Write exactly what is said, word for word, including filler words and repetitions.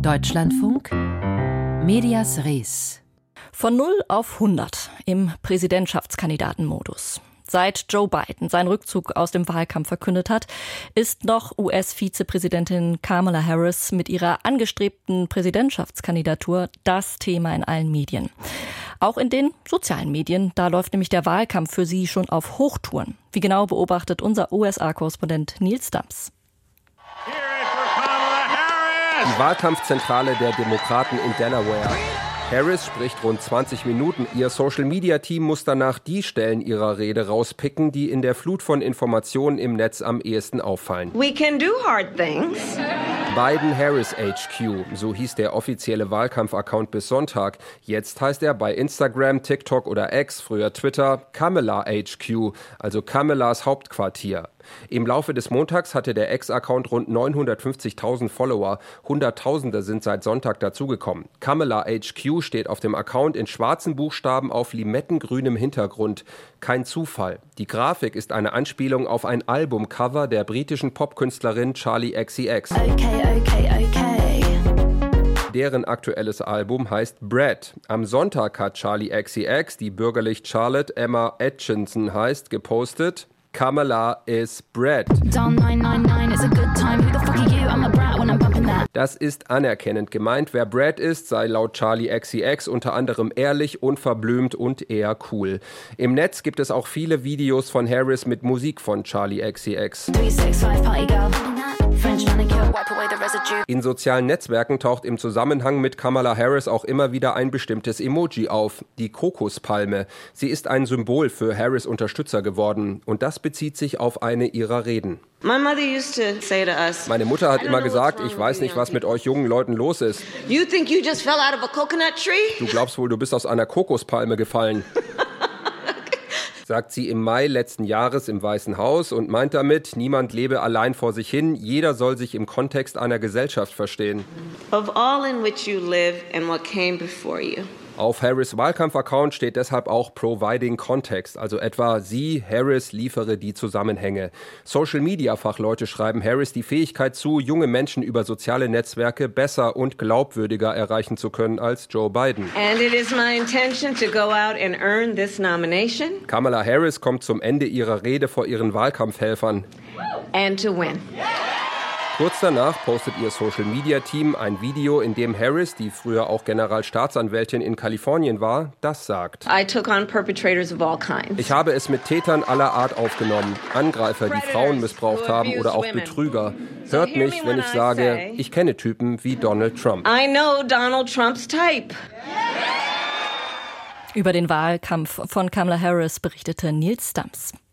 Deutschlandfunk Medias Res. Von null auf hundert im Präsidentschaftskandidatenmodus. Seit Joe Biden seinen Rückzug aus dem Wahlkampf verkündet hat, ist noch U S-Vizepräsidentin Kamala Harris mit ihrer angestrebten Präsidentschaftskandidatur das Thema in allen Medien. Auch in den sozialen Medien, da läuft nämlich der Wahlkampf für sie schon auf Hochtouren. Wie genau beobachtet unser U S A-Korrespondent Neil Stumps. Die Wahlkampfzentrale der Demokraten in Delaware. Harris spricht rund zwanzig Minuten. Ihr Social-Media-Team muss danach die Stellen ihrer Rede rauspicken, die in der Flut von Informationen im Netz am ehesten auffallen. We can do hard things. Biden-Harris H Q, so hieß der offizielle Wahlkampf-Account bis Sonntag. Jetzt heißt er bei Instagram, TikTok oder X, früher Twitter, Kamala H Q, also Kamalas Hauptquartier. Im Laufe des Montags hatte der X-Account rund neunhundertfünfzigtausend Follower. Hunderttausende sind seit Sonntag dazugekommen. Kamala H Q steht auf dem Account in schwarzen Buchstaben auf limettengrünem Hintergrund. Kein Zufall. Die Grafik ist eine Anspielung auf ein Albumcover der britischen Popkünstlerin Charli X C X. Okay, okay, okay. Deren aktuelles Album heißt Bread. Am Sonntag hat Charli X C X, die bürgerlich Charlotte Emma Atchison heißt, gepostet: Kamala is Bread. Das ist anerkennend gemeint. Wer Bread ist, sei laut Charli X C X unter anderem ehrlich, unverblümt und eher cool. Im Netz gibt es auch viele Videos von Harris mit Musik von Charli X C X. In sozialen Netzwerken taucht im Zusammenhang mit Kamala Harris auch immer wieder ein bestimmtes Emoji auf, die Kokospalme. Sie ist ein Symbol für Harris' Unterstützer geworden und das bezieht sich auf eine ihrer Reden. Meine Mutter hat immer gesagt, ich weiß nicht, was mit euch jungen Leuten los ist. Du glaubst wohl, du bist aus einer Kokospalme gefallen. Sagt sie im Mai letzten Jahres im Weißen Haus und meint damit, niemand lebe allein vor sich hin, jeder soll sich im Kontext einer Gesellschaft verstehen. Of all in which you live and what came before you. Auf Harris' Wahlkampf-Account steht deshalb auch Providing Context, also etwa sie, Harris, liefere die Zusammenhänge. Social-Media-Fachleute schreiben Harris die Fähigkeit zu, junge Menschen über soziale Netzwerke besser und glaubwürdiger erreichen zu können als Joe Biden. And it is my intention to go out and earn this nomination. Kamala Harris kommt zum Ende ihrer Rede vor ihren Wahlkampfhelfern. And to win. Kurz danach postet ihr Social-Media-Team ein Video, in dem Harris, die früher auch Generalstaatsanwältin in Kalifornien war, das sagt. I took on perpetrators of all kinds. Ich habe es mit Tätern aller Art aufgenommen. Angreifer, die Frauen missbraucht haben oder auch Betrüger. Hört mich, wenn ich sage, ich kenne Typen wie Donald Trump. I know Donald Trump's type. Über den Wahlkampf von Kamala Harris berichtete Neil Stumps.